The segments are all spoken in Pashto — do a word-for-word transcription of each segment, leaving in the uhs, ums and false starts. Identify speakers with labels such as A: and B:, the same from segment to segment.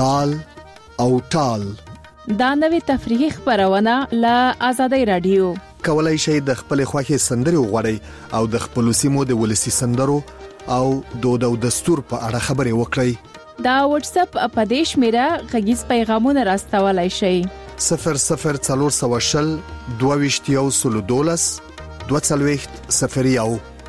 A: تال او ټال.
B: دا نوې تفریحي خبرونه له آزادۍ رادیو.
A: کولای شئ د خپل خوښي سندري وغواړئ او د خپل سیمو د ولسی سندرو او دود او دستور په اړه خبرې وکړئ.
B: دا واتس اپ اپدیش میرا غږیز پیغامونه راستولای شئ.
A: صفر صفر څلور سوه شل دوه ویشت یو سل دولس دوه څلوېښت صفر یو.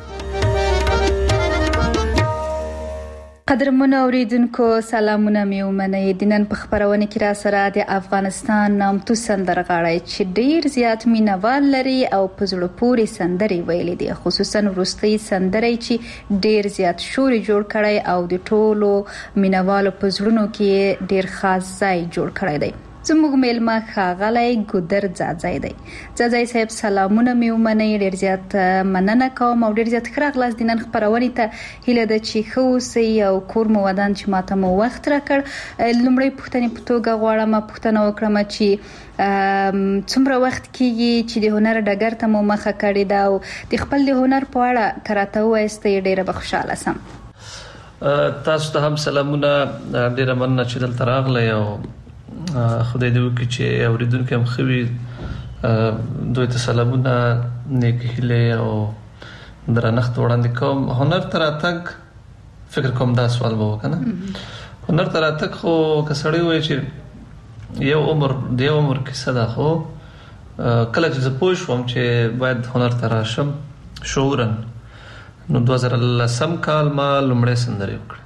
C: قدرمنو اوریدونکو سلامونه مې ومنئ. د نن په خبرونه کې را سره د افغانستان نامتو سندرغاړی چې ډیر زیات مینوال لري او په زړه پورې سندري ویلي دي، خصوصا وروستي سندري چې ډیر زیات شور جوړ کړي او د ټولو مینوالو په زړونو کې ډیر خاص ځای جوړ کړی دی. زموږ میلمه ښاغلی ګودر ځاځی دی. ځاځی صاحب سلامونه مې ومنئ. ډیر زیات مننه کوم او ډیر زیات ښه راغلاست د نن خبرونې ته. هیله ده چې ښه اوسئ او کور مو ودان چې ماته مو وخت راکړ. لومړی پوښتنې په توګه غواړم پوښتنه وکړم چې څومره وخت کېږي چې د هنر ډګر ته مو مخه کړې ده او د خپل د هنر په اړه که راته ووایاستئ ډیره به خوشحاله سم.
D: تاسو ته هم سلامونه. ډیره مننه چې دلته راغلی او خدای دې وکړي چې اوریدونکو هم خوي دوی ته سلامونه نیک هیله او درنښت وړاندې کوم. هنر تر اتک فکر کوم دا سوال به وکنه هنر تر اتک خو کسړی وای چې یو عمر د یو عمر کې صدا خو کله چې زه پوه شوم چې باید هنر تر راشم شعورن نو دوه زره لسم کال ما لومړی سندري وکړه.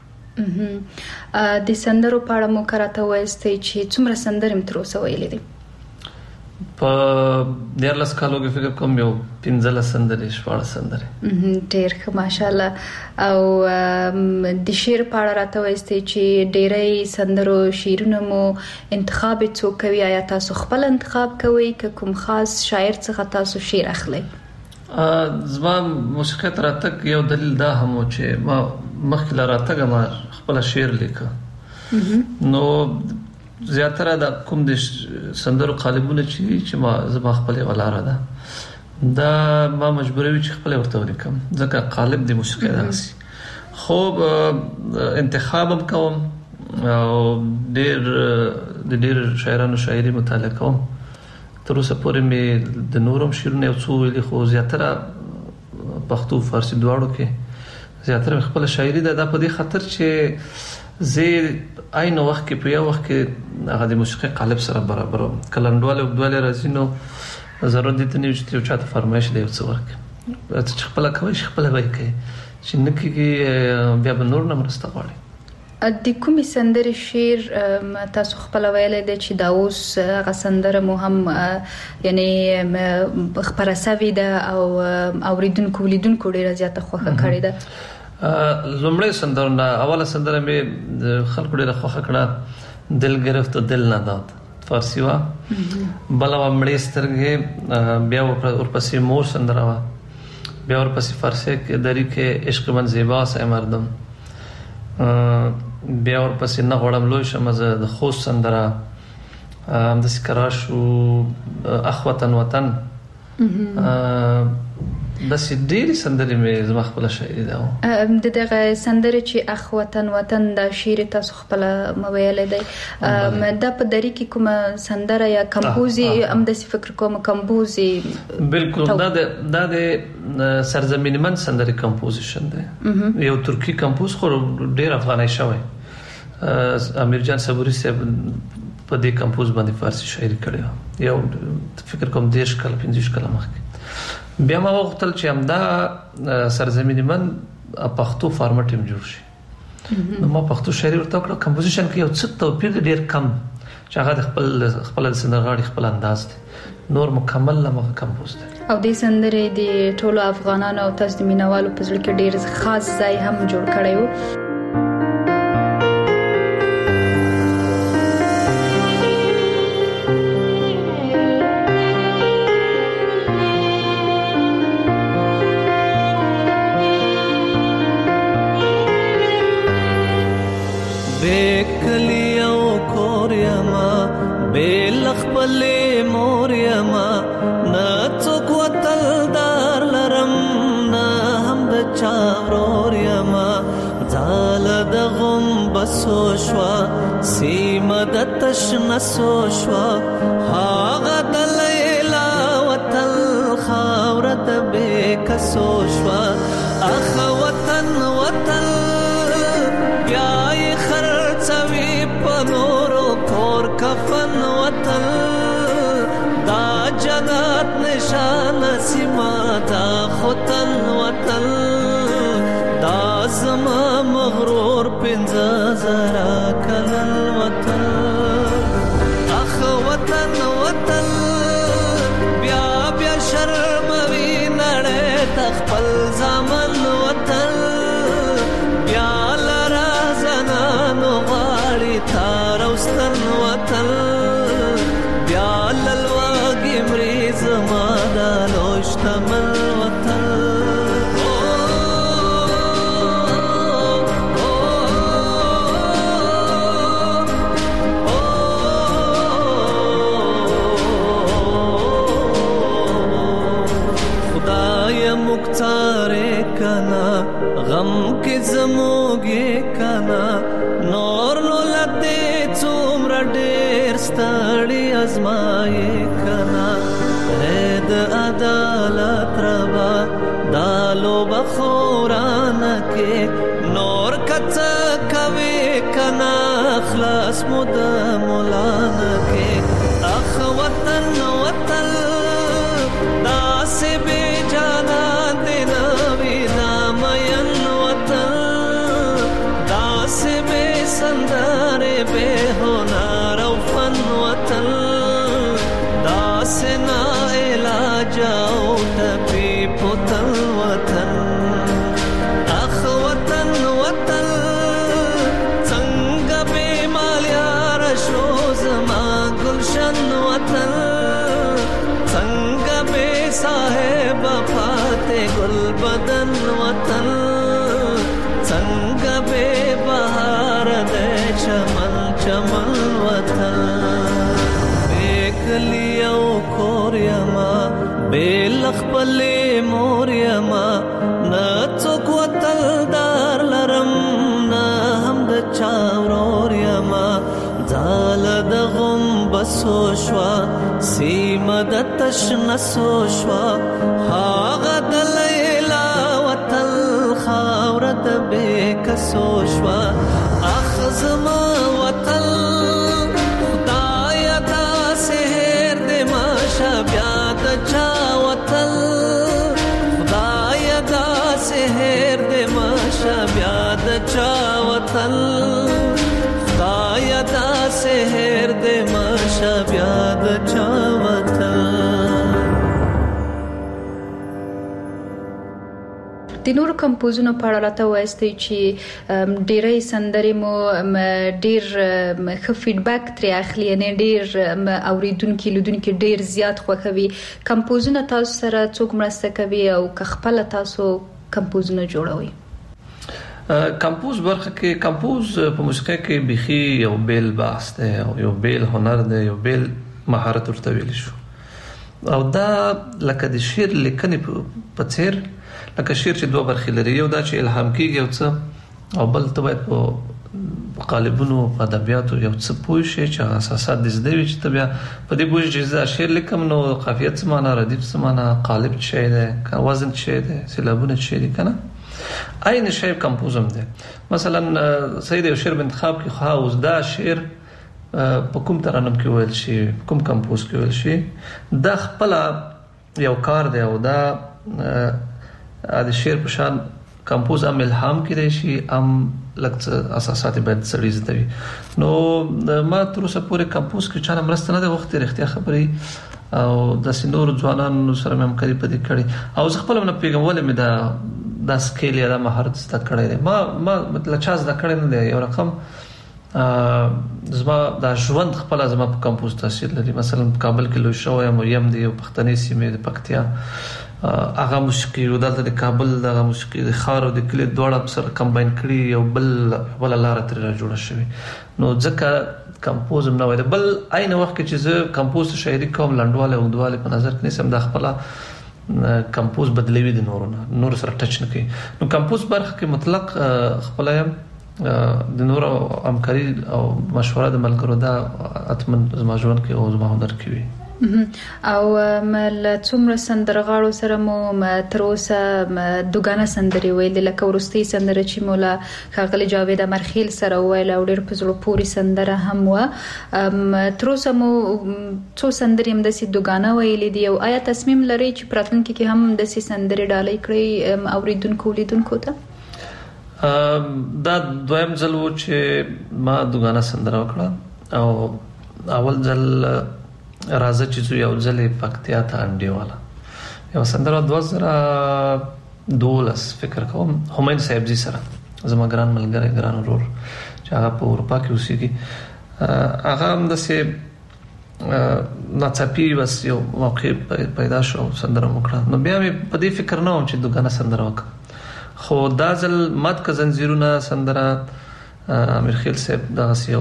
C: د سندرو په اړه مو کراته وایستئ چې څومره سندرې تر اوسه ویلې دي؟
D: په دیارلس کالو کې فکر کوم یو پنځلس سندرې شپاړس سندرې.
C: ډیر ښه ماشاءالله. او د شعر په اړه راته وایستئ چې ډیری سندرو شعرونه مو انتخاب څوک کوي؟ آیا تاسو خپل انتخاب کوئ که کوم خاص شاعر څخه تاسو شعر اخلئ؟
D: زما موسیقي تر اتک یو دلیل دا هم چې ما مخکې لراتګه ما خپل شعر لیکه نو زیاتره د کوم د سندرو قالبونه چې چې ما زما خپل ولاره ده دا ما مجبوروي چې خپل ورته ولیکم ځکه قالب د موسیقي داسي. خو انتخابم کوم او ډیر د ډیر شاعرانو شاعري مطالعه کوم. تر اوسه پورې مې د نورم شعرونه یو څو ویلي خو زیاتره پښتو فارسی دواړو کې زیاتره خپل شاعري ده. دا په دې خاطر چې زه عین وخت کې په یو وخت کې هغه د موسیقي قالب سره برابر کلندواله او دواله راځي نو ضرورت دي ته نه چې یو چاته فرمایش دی څه ورکه چې خپل کوي خپل وای کوي چې نکي بیا به نور نه مرسته غواړي.
C: د کومې سندرې شعر تاسو خپل ویلې دی چې دا اوس هغه سندره مو هم یعنی خبره سوي ده او اوریدونکو لیدونکو ډیره زیاته خوښه کړې ده؟
D: لومړی سندره نه اوله سندره مې خلکو ډیره خوښه کړه دل گرفت و دل نداد فارسی وا. بل و مړې سترګې بیا ورپسې مور سندره وا بیا ورپسې فارسی کې دری کې عشق من زیبا سه مردم بیا ورپسې نه غوړم لوی شم زه د خوست سندره د سکراشو اخوتن وطن بس ډېری سندرې مې زما خپل شاعري ده.
C: د دغه سندرې چې اخوتن وطن د شعر تاسو خپل مویل دی دا په دری کې کومه سندره یا کمپوزي ام د فکر کوم کمپوزي؟
D: بالکل دا د د سرزمین من سندرې کمپوزیشن دی یو ترکی کمپوز خو ډېر افغاني شوی امیر جان صبوري صاحب په دې کمپوز باندې فارسی شاعري کړې یو فکر کوم دیش کال پنځه کال مخکې. بیا ما وغوښتل چې همدا سرزمین من پښتو فارمټ هم جوړ شي نو ما پښتو شاعري ورته کړه. کمپوزیشن کې یو څه توپیر ډیر کم چې هغه خپل خپل سندرغاړي خپل انداز دی نور مکمل لمغه کمپوز دی.
C: او دې سندرې د ټولو افغانانو او تاسو د مینوالو په ځل کې ډیر خاص ځای هم جوړ کړی و.
E: خپلې مور یما نه څوک وتل دار لرم نه هم د چا ورور یما ځاله د غم بسو شوا سیمه د تشنسو شوا هاغه د لیلا وطن خاوره د بیکسو شوا اخ وطن وطن بیای خرڅوي په نورو کور کفن وطن دا جنت نشان سیما دا خوتن وطن دا زما مغرور پنځه زرا کلن وطن اخ وطن وطن بیا بیا شرموي نړۍ تخپل زمن وطن بیا لرا زنانو غاړي تار اوستن وطن بیا للواګي مریض ما دا لوشتمن وطن مختارے کنا غم کے زموگے کنا نور نو لتے څومره ډېر ستړي ازمایې کنا رد عدالت ربا دالو بخورانه کې نور کڅ کوي کنا خلاص مود مولانا کې اخ وطن وطن داس بے جانا دینا وینا مین وطن داس بے سندار بے ہونار فن وطن داس نا علاج ٹپی پتن وطن اخ وطن وطن څنګه بے مالیار شوز ما گلشن وطن څنګه بے صاحب فاتح گل بدن وطن څنګه بے بهار دے چمن چمن وطن بیکلیو کوریما بیلخ پلی موريما نڅوک وتل دار لرم نه هم د چاوروريما زال د غم بسو شوا سیمه د تشنسو شوا هاغه د لیلا وطن خاوره د بیکسو شوا اخ زما وطن خدای دا سحر د ماشا بیا د چا وطن خدای دا سحر د ماشا بیا د چا وطن خدای دا سحر د ماشا بیا د چا وطن
C: د نورو کمپوزونو په اړه راته وایستئ چې ډېرې سندرې مو ډېر ښه فیډبیک ترې اخلي یعنې ډېر اوریدونکي لیدونکي ډېر زیات خوښوي کمپوزونه تاسو سره څوک مرسته کوي او که خپله تاسو کمپوزونه جوړوئ
D: کمپوز برخه کې کمپوز په موسیقۍ کې بيخي یو بیل بحث دی او یو بیل هنر دی یو بیل مهارت ورته ویل شو او دا لکه د شعر لیکنې په څیر لکه شعر چې دوه برخې لري یو دا چې الهام کیږي او څه او بل ته باید په قالبونو په ادبیاتو یو څه پوه شي چې اساسات د زده وي چې ته بیا په دې پوه شي چې شعر لیکم نو قافیه څه معنا ردیف څه معنا قالب څه دی وزن څه دی سیلابونه څه دي کنه عین شی کمپوزم دی مثلا سید یو شعر انتخاب کې خاص دا شعر په کوم ترانم کې ویل شي کوم کمپوز کې ویل شي دا خپل یو کار دی او دا د شعر په شان کمپوز هم الهام کړي شي هم لکه اساسات باید سړي زده وي نو ما تر اوسه پورې کمپوز کې چانه مرسته نه ده وخت رښتیا خبري او د سينور ځوانانو سره مې همکاري پدې کړې او زه خپل نه پیغام ولې مې دا د سکیل یا د مهارت زده کړې ما ما مطلب چا زده کړې نه دی یو رقم زما د ژوند خپل زما په کمپوز تاثیر لري مثلا په کابل کې لوي شو یم یم دی پښتني سیمې د پکتیا هغه موسیقي او د کابل د موسیقي د خار او د کلی دوړه سره کمباین کړي یو بل بل لار تر جوړه شوی نو ځکه کمپوز نه وای بل عین وخت کې چې زه کمپوز شاعري کوم لنډواله او دواله په نظر کې نسم د خپل کمپوز بدلوي د نورونه نور سره ټچ نه کوي نو کمپوز برخه کې مطلق خپل د نور همکاري او مشوره د ملګرو دا اتمن زما ژوند کې او زما هنر کې وي.
C: او مل څومره سندرغاړو سره مو تر اوسه دوګانه سندري ویل لکه ورستي سندره چې مولا خاغلی جاوید امرخیل سره ویل او ډېر په زړه پوري سندره هم و. تر اوسه مو څو سندري هم د سي دوګانه ویل دي او آیا تصمیم لري چې پراتلونکي کې هم د سي سندري ډالۍ کړی اوریدونکو لیدونکو ته؟
D: دا دویم ځل و چې ما دوګانه سندره وکړه او اول ځل راځه چې زه یو ځل پکتیا ته انډیواله یو سندره دوه زره دولس فکر کوم همایون صاحبزي سره زما ګران ملګری ګران ورور چې هغه په اروپا کې اوسېږي هغه هم داسې ناڅاپي بس یو موقع پیدا شو سندره وکړه نو بیا مې په دې فکر نه وم چې دوګانه سندره وکړم خو دا ځل مات که زنځیرونه سندره امرخیل صاحب دغسې یو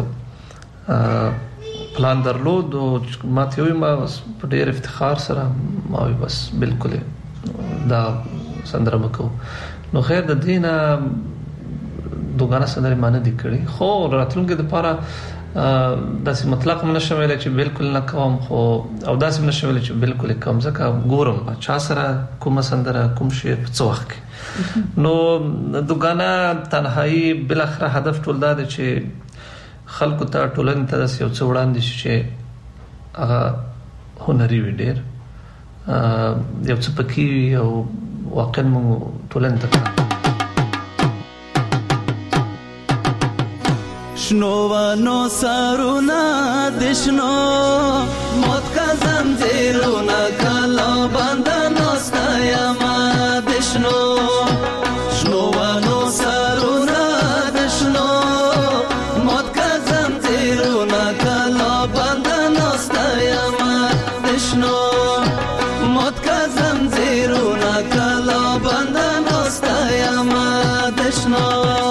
D: پلان درلود او ما ته ویل ما په ډېر افتخار سره ما وی بس بالکل دا سندره وکړو نو خیر د دې نه دوګانه سندره ما نه دي کړې خو راتلونکي دپاره داسې مطلق هم نشم ویلی چې بالکل نه کوم خو او داسې هم نشم ویلی چې بالکل یې کوم ځکه ګورم چا سره کومه سندره کوم شی په څه وخت کې نو دوګانه تنهایی بالاخره هدف ټول دا دی چې خلکو ته ټولنې ته داسې یو څه وړاندې شي چې هغه هنري وي ډېر یو څه پکې وي او واقعا موږ ټولنې ته
E: شنو ونو سرونه د شنو موت کا زنځیرونه کله بند نسته یمه د شنو شنو ونو سرونه د شنو موت کا زنځیرونه کله بند نسته یمه د شنو موت کا زنځیرونه کله بند نسته یمه د شنو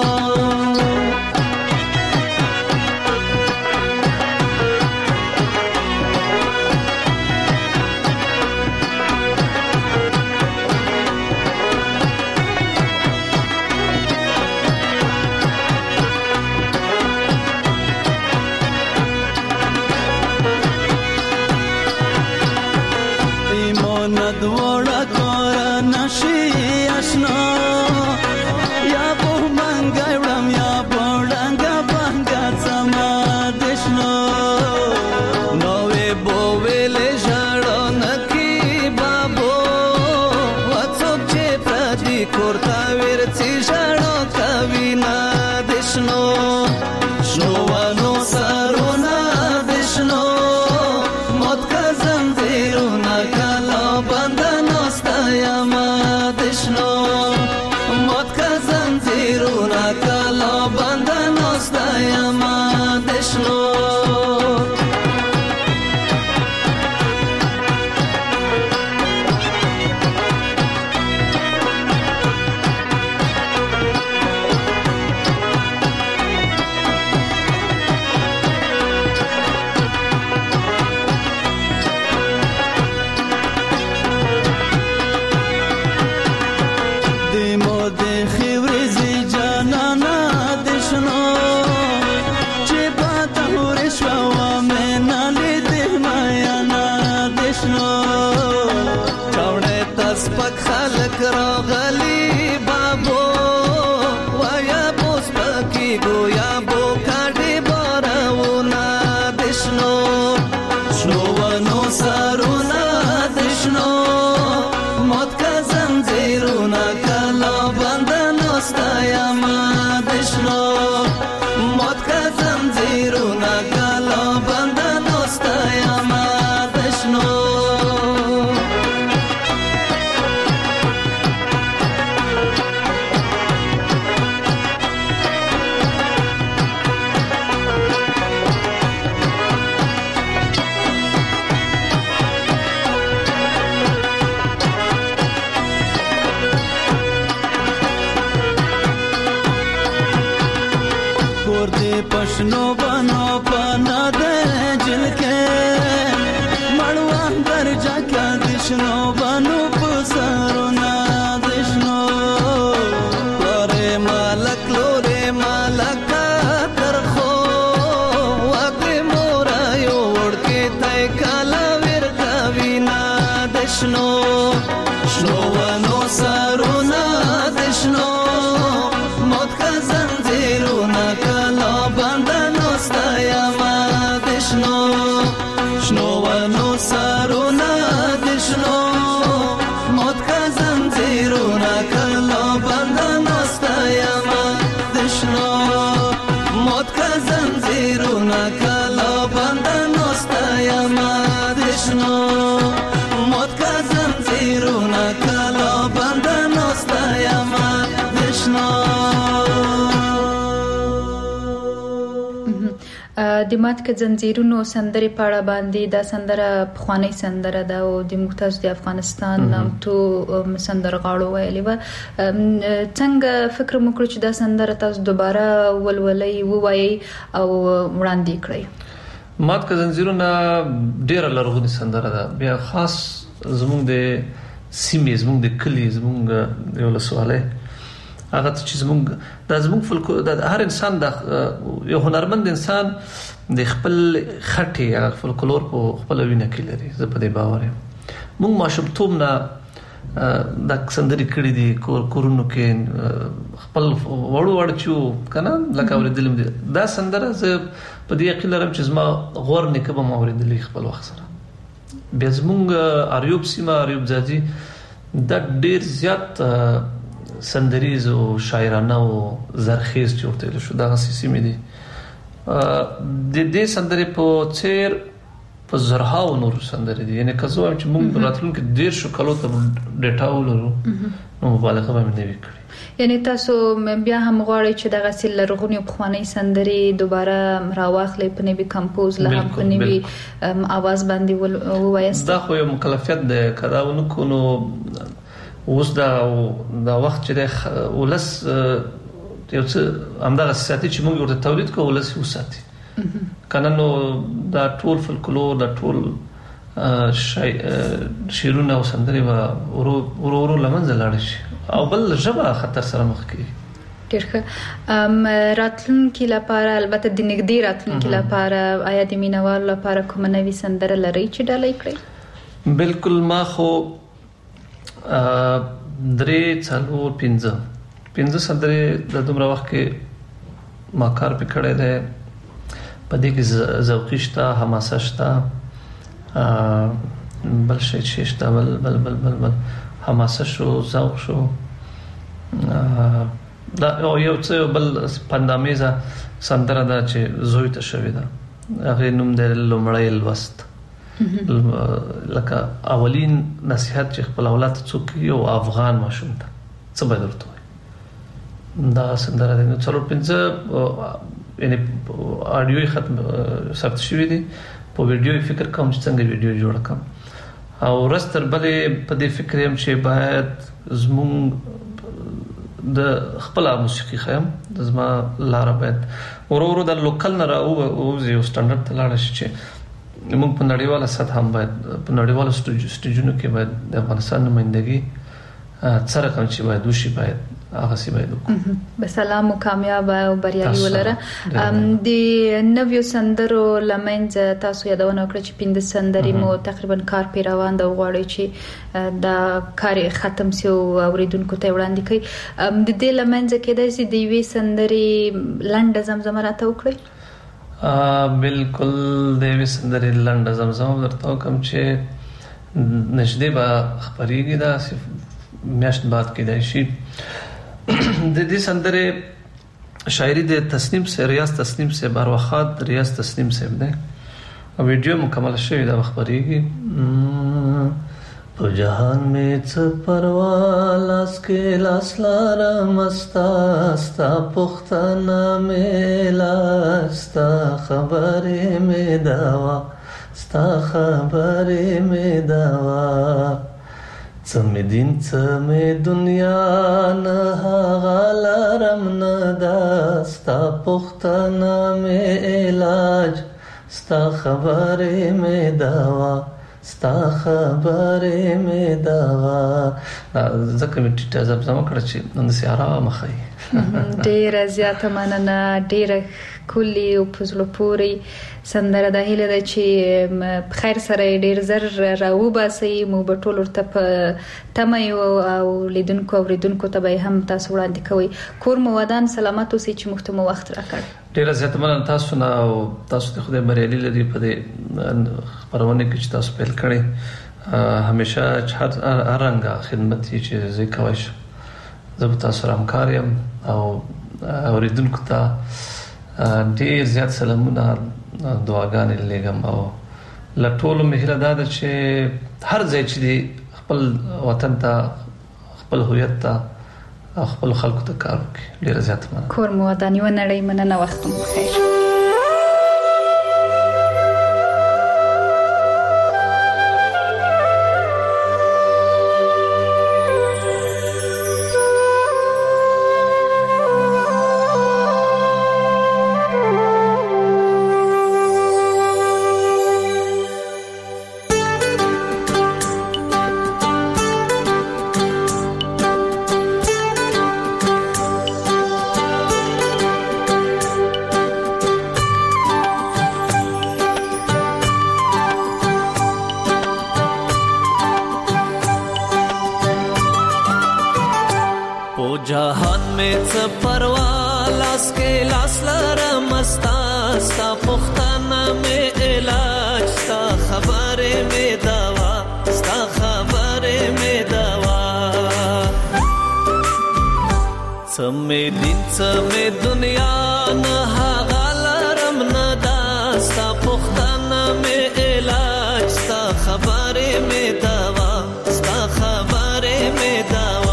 E: پښنو بنو پنا دے جل کے مړوا درجا کا دشنو بنو پسرونا دشنو لورے مالک لورے مالک کلا بندنو ستایما دشنو موت کا زنجیرونه کلا بندنو ستایما دشنو.
C: د مات کې زنجیرونو سندرې پاړه باندې دا سندره پخوانی سندره ده او د مختاز د افغانستان نامتو سندرغاړو ویلې و. څنګه فکر مو کړ چې دا سندره تاسو دوباره ولولې ووایي او وړاندې کړئ؟
D: مات کې زنجیرونه ډېر لرغونی سندره ده، بیا خاص زموږ د سیمې زموږ د کلی زموږ د ولسوالۍ هغه چې زموږ د زموږ فلکو د هر انسان د یو هنرمند انسان د خپل خټي هغه فلکلور په خپل وینه کې لري. زه په دې باور یم. موږ ماشومتوب نه د سندري کړي دي کور کورونو کې خپل وړو وړ چو کنه لکه اوریدلم دي دا سندره. زه په دې یقین لرم چې زما غور نه کبه ما اوریدلې خپل وخت سره. بیا زموږ اریوب سیمه اریوب ځاځي دا ډیر زیات سندریز او شاعرانه او زرخیز جوړتل شو. دا سیمې دي د دې سندرې په څیر په زرها او نور سندرې دي. یعنی که زه چې موږ راتلونکي ډیر شو کلو ته ډیټا ولرو نو مبالغه به نه وکړي.
C: یعنی تاسو بیا هم غواړئ چې دغه سیل لرغونی پخوانی سندرې دوباره راواخلئ په نوي کمپوز له هم په نوي आवाज باندې ووایاست؟
D: دا خو یو مکلفیت ده. کدا ونکو نو اوس دا دا وخت چې ولس یو څه همدغه ساتي چې موږ ورته تولید کوو ولس وساتي کنه. نو دا ټول فلکلور دا ټول شعرونه او سندرې به ورو ورو لمنځه لاړ شي او بل ژبه خطر سره مخ کیږي.
C: ډېر ښه. راتلونکي لپاره البته د نږدې راتلونکي لپاره آیا د مینوالو لپاره کومه نوې سندره لرئ چې ډالۍ کړئ؟
D: بالکل. ما خو درې څلور پنځه پنځه سندرې د دومره وخت کې ما کار پې کړی دی. په دې کې ذوقي شته، حماسه شته، بل شی چې شته بل بل بل بل بل حماسه شو، ذوق شو، دا یو څه بل پندامیزه سندره ده چې زوی ته شوې ده. هغې نوم دی لومړی لوست. لکه اولین نصیحت چې خپل اولاد ته څوک یو افغان ماشوم ته څه باید ورته وایي دا سندره ده. نو څلور پنځه یعنی اډیو ختم ثبت شوی دي په ویډیو فکر کوم چې څنګه ویډیو جوړ کړم او رستر بلې په دې فکر يم چې باید زموږ د خپل موسیقي خیم د زما لار باید ورو ورو د لوکل نه راو او یو سټانډرډ ته لاړ شي چې موږ په نړیواله سطح هم باید په نړیوالو سټیجونو کې باید د افغانستان نمائندګي سره کوم چې باید وشي باید هغه سی باید وکړو.
C: به سلام او کامیاب او بریالي ولره. د نویو سندرو لمنځ تاسو یادونه وکړه چې پنځه سندرې مو تقریبا کار پی روان دا غواړي چې دا کار ختم شي او اوریدونکو ته وړاندې کړي. د دې لمنځ کې د دې وی سندرې لنډه زمزمه راته وکړي؟
D: بالکل. د دې سندرې لنډه زمزمه درته کوم چې نشدې به خبرېږي دا میاشت بعد کې دی شي. د دې سندرې شاعری د تسنیم سے ریاض تسنیم سے باروخات ریاض تسنیم سے ده او ویډیو مکمل شوی دا خبرېږي. په جهان میں څه پروا لاس کې لاس لاره مستا ستا پختانه مې لاستا خبرې مې داوا ستا خبرې مې داوا څه مې دین څه مې دنیا نه هغه لرم نه دا ستا پختانه مې علاج ستا خبرې مې داوا ستا خبرې مې داوا. ځکه مې ټیټه زمزمه کړه چې نن سي آرام خي.
C: ډېره زیاته مننه. ډېره کلی او پزلو پوری سندره ده. هیله ده چې خیر سره ډېر زر راو باسي مو به ټول ورته په تمه او لیدونکو او ریدونکو ته به هم تاسو وړاندې کوي. کور مو ودان سلامت اوسئ چې موږ ته مو وخت راکړ.
D: ډېر زیاته مننه تاسو نه او تاسو ته خدای بریالي لري په دې خبرونه کې چې تاسو پیل کړی. همیشه هر رنګه خدمت چې زه کوي شم زه به تاسو سره همکار یم او اوریدونکو ته ډیر زیات سلامونه دعاګانې لګم او لټول مهره دا چې هر ځای چې دی خپل وطن ته خپل هویت ته خپل خلکو ته کار وکړي. ډیر زیات مننه.
C: کور مو وداني و نړۍ مننه. وخت مو بخیر.
E: जहान में च परवा लास के लास लरम स्ता स्ता पुख्ताना में इलाज स्ता खबरे में दवा स्ता खबरे में दवा समे दिन समे दुनिया न हागलरम न दास्ता पुख्ताना में इलाज स्ता खबरे में दवा स्ता खबरे में दवा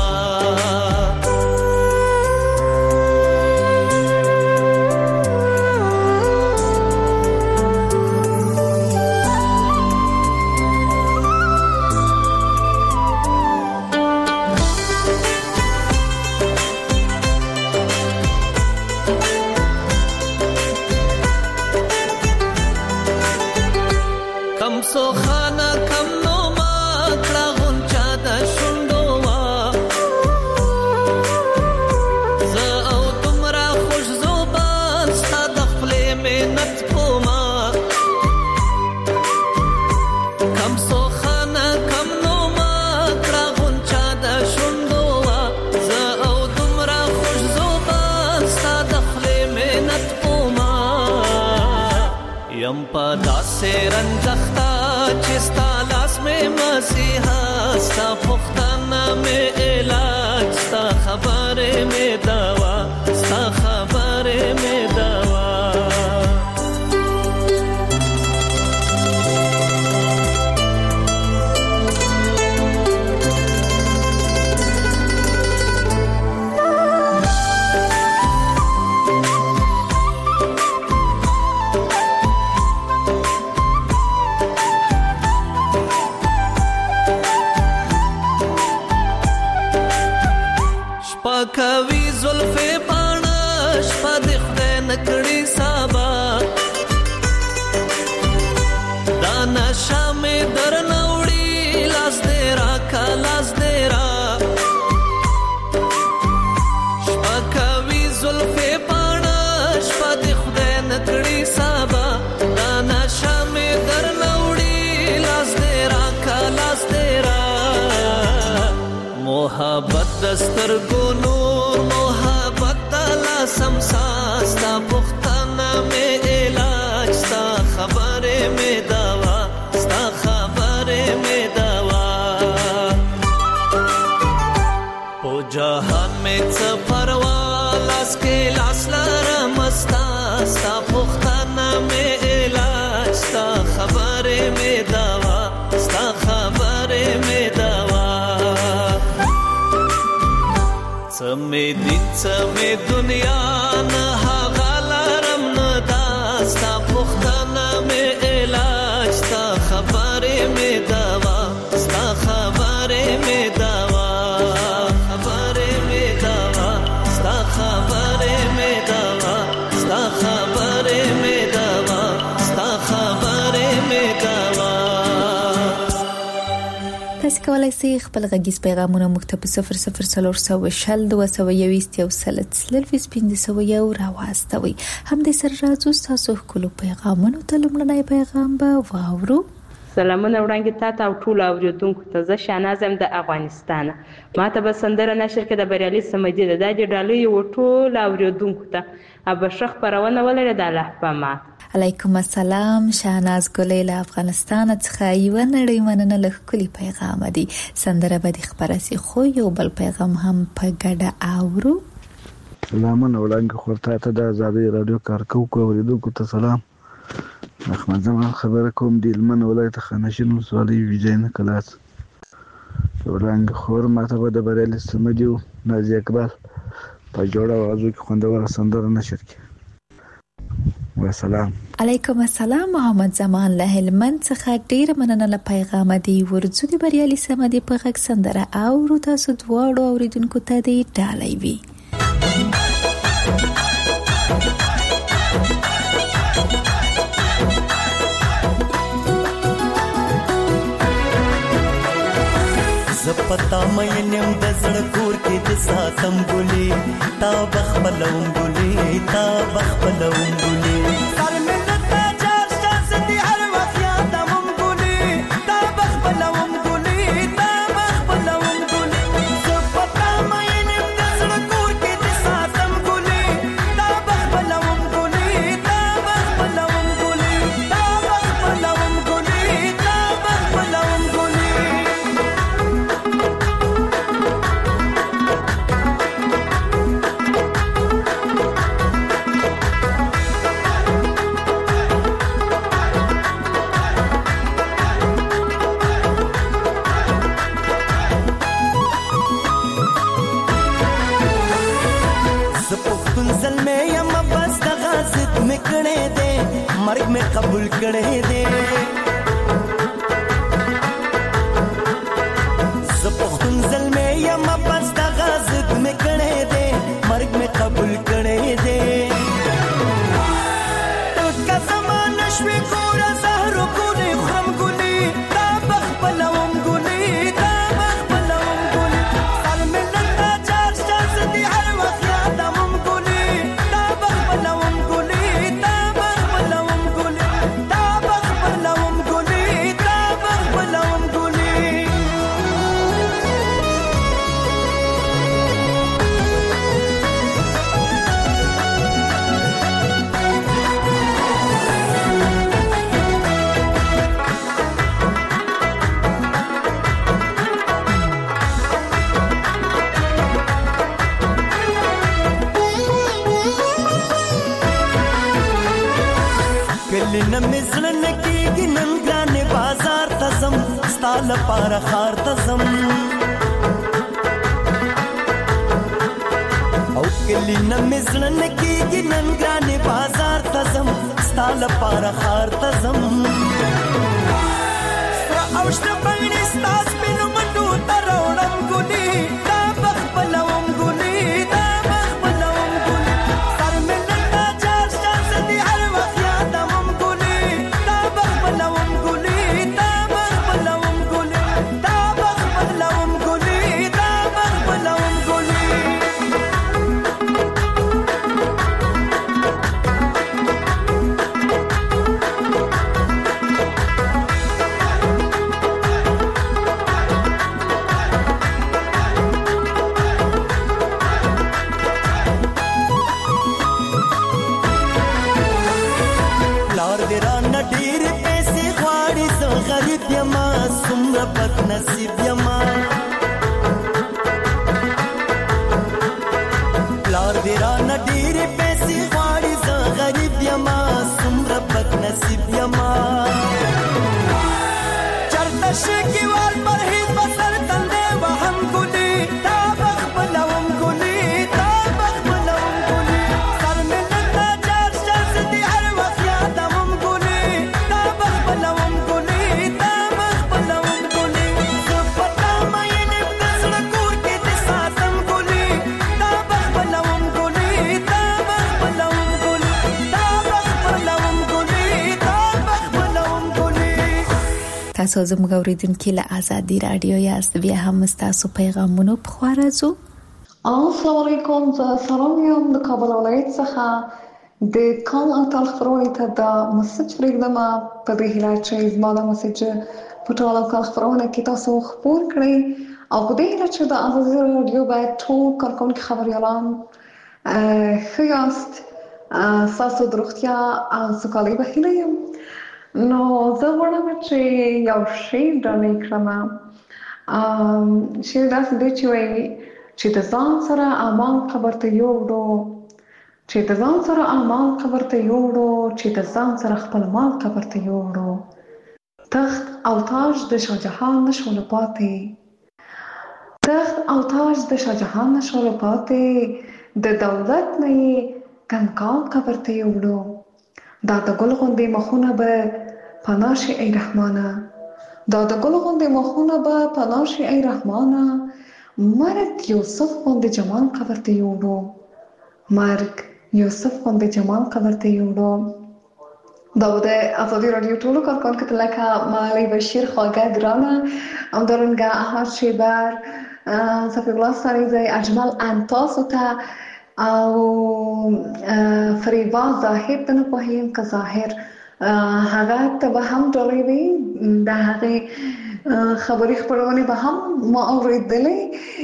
E: सो खाना कम नो मात्रा गुंचा दा शुंडोवा ज़ औ तुमरा खुश ज़ुबान स्ता दखले में नत कोमा कम सो खाना कम नो मात्रा गुंचा दा शुंडोवा ज़ औ तुमरा खुश ज़ुबान स्ता दखले में नत कोमा यम पदा से रंजख्ता चिस्ता लास में मसीहा स्ता पुख्ताना में इलाज स्ता खबरे में दवा स्ता खबरे में दवा कवि जुल्फे पाणश पद खुदे नकड़ी साबा दाना शामे दर नौड़ी लास देरा का लास देरा कवि जुल्फे पाणश पद खुदे नकड़ी साबा दाना शामे दर नौड़ी लास देरा का लास देरा मोहब्बत दस्तर गुनू मोहब्बत दला समसास्ता पुख्ताना में इलाज स्ता खबरे में दवा स्ता खबरे में दवा ओ जहान में च परवा लास के लास लरम स्ता स्ता पुख्ताना में इलाज स्ता खबरे में दवा स्ता खबरे में दवा समे दिन समे दुनिया न हागलरम न दास्ता पुख्ताना में इलाज स्ता खबरे में दवा स्ता खबरे में दवा खबरे में दवा स्ता खबरे में दवा स्ता खबरे में दवा स्ता खबरे में दवा.
F: تاسو کولای شئ خپل غږیز پیغامونه موږ ته په صفر صفر څلور سوه شل دوه سوه یوویشت یو سل څلوېښت پنځه سوه یو راواستوئ. همدې سره راځو ستاسو ښکلو پیغامونو ته. لومړنی پیغام به واورو.
G: سلامونه وړاندې تاسو او ټول اوریدونکو ته. زه شاهناز یم د افغانستان. ماته به سندره نشر کې د بریالي سمدي د دې ډالۍ یو ټول اوریدونکو ته ابه شخ پرونه ولري د الله په ما.
F: علیکم السلام. شاهناز ګلې له افغانستان څخه یو نړۍ مننه له ښکلي پیغام دی. سندره به د خبرسي خو یو بل پیغام هم په ګډه اورو.
H: سلامونه وړاندې خورتا ته د آزادۍ رادیو کارکوونکو اوریدونکو ته سلام. احمد زمان خبره کوم د هلمند ولایت خانشین ولسوالۍ ویجاینه کلاس. وړاندې خور ماته به د بریالي صمدي او نازي اقبال په جوړه اوازو کې خوندوره سندره نشر کړي. وسلام.
F: علیکم السلام. محمد زمان له هلمند څخه ډیر مننه له پیغام دی. ورځو د بریالي صمدي په غږ سندره او تاسو دواړو اوریدونکو ته دی ډالۍ وي.
E: زپتا مې نیم د زړه کور کې د ساتم ګلي تا بخبلوم ګلي تا بخبلوم ګلي سر مې نتا چار شاس دي هر وخت یادوم ګلي تا بخبلوم ګلي تا بخبلوم ګلي زپتا مې نیم د زړه کور کې د ساتم ګلي تا بخبلوم ګلي تا بخبلوم ګلي تا بخبلوم ګلي تا بخبلوم ګلي. مرگ میں قبول کڑے دے زپختن زل میں یا مبست غازد میں کڑے دے مرگ میں قبول کڑے دے تو کا زمان شوی کورا زہرو گلی خرم گلی تا بخبلوم گلی تا بخبلوم گلی سر میں لندا چار شاز دی ہر وقت یادمم گلی تا بخبلوم گلی تا نمزلن کیږي نن ګرانه بازار تزم ستال پار خار تزم او کلی نمزلن کیږي نن ګرانه بازار تزم ستال پار خار تزم سر اوشت باندې ستاس بنو منډو ترونم ګونی تا بخبلوم ګونی تا بخبلوم ګونی سر منندا چار شاز دی هر وخت یادم بد نصیب یما پلار دیرا نډیر پیسې غواړي زه غریب یما څومره بد نصیب یما چرته شکی وال پر هیڅ بسر تلې وهم ګلی تا بخبلوم ګلی تا بخبلوم ګلی سر مې نندا چار شاز دی هر وخت یادوم ګلی تا بخبلوم ګلی تا
F: تاسو زموږ اوریدونکو له آزادي رادیو یاست. بیا هم تاسو پیغامونه په خوا راځو.
I: السلام علیکم. زه سلام یم د کابل ولایت څخه د کال او تاریخ خبرونه ته د مسج پرېږدم په دې هیله چې زما د مسج په ټول او کال خبرونه کې تاسو خبر کړئ او په دې هیله چې د آزادي رادیو باید ټول کارکونکي خبریالان ښه یاست، ستاسو د روغتیا او سوکالۍ په هیله یم. نو زه غواړم چې یو شعر ډالۍ کړم. شعر داسې دی چې وایي چې د ځان سره اعمال قبر ته یوړو چې د ځان سره اعمال قبر ته یوړو چې د ځان سره خپل مال قبر ته یوړو تخت او تاج د شاهجهان نشول پاتې تخت او تاج د شاهجهان نشول پاتې د دولت نه یې کنکال قبر ته یوړو دا د ګل غوندې مخونه به پناه شي ای رحمانه دا د ګل غوندې مخونه به پناه شي ای رحمانه مرګ یوسف غوندې جمال قبر ته یوړو مرګ یوسف غوندې جمال قبر ته یوړو دا د ازادي رادیو ټولو کارکونکو ته لکه مالی بشیر خواږه ګرانه همدارنګه احمد شیبر صفی الله سریزی اجمل انتاسو ته او فریبا ظاهر ته نه پوهیم که ظاهر هغه ته به هم ډالۍ وي د هغې خبري خپرونې به هم ما اورېدلې